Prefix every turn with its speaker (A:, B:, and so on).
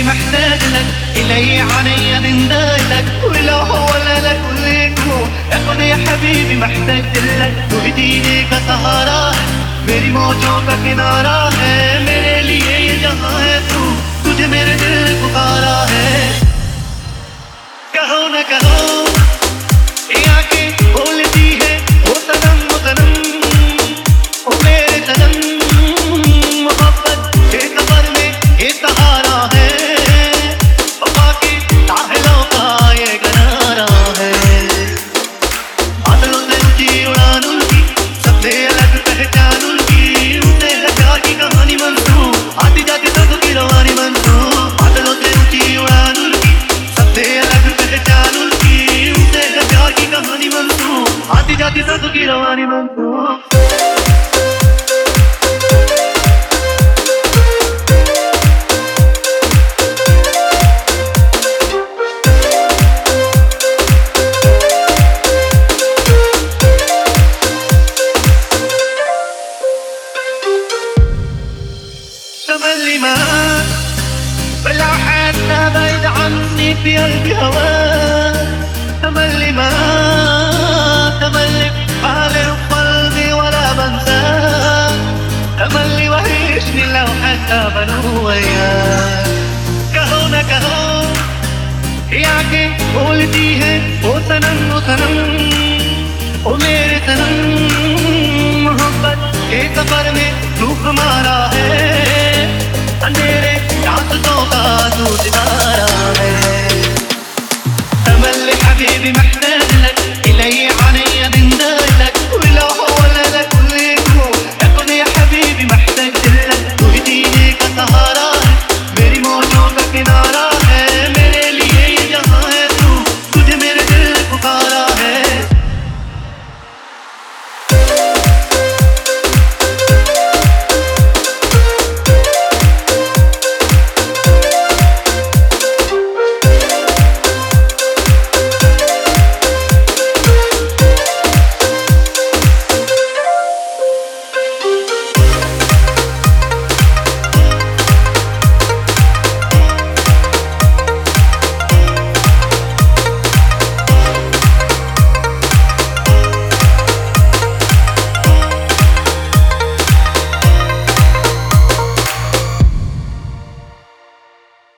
A: حبيبي محتاج لك، إلي علي نندهلك، ولو هو لك وليكون اخد يا حبيبي محتاج لك। तू ही जीने का सहारा है, मेरी मौजों का किनारा है, मेरे लिए ये जहां है तू, तुझे मेरे दिल पुकारा है। कहो न कहो ये आंखें बोलती है ओ सनम ओ सनम, ओ मेरे सनम, मोहब्बत के सफर में ये सहारा है, वफा के साहिलों का ये किनारा है। बादलों से ऊंची उड़ान उनकी, सबसे अलग पहचान उनकी, उनसे है प्यार की कहानी मंसूब, आती जाती सब की रवानी मंसूब। बादलों से ऊंची उड़ान उनकी, सबसे अलग पहचान उनकी, उनसे है प्यार की कहानी मंसूब, आती जाती सब की रवानी मंसूब। تملي معاك بلع حتى بعيد عني في قلبي هواك، تملي معاك تملي حالي وقلبي ولا بنساك، تملي وحشني لو حتى بنو وياك। कहो न कहो ये आंखें बोलती है ओ सनम ओ सनम, ओ मेरे सनम, मोहब्बत के सफर में तू हमारा है, अंधेरे रास्तों का तू सितारा है।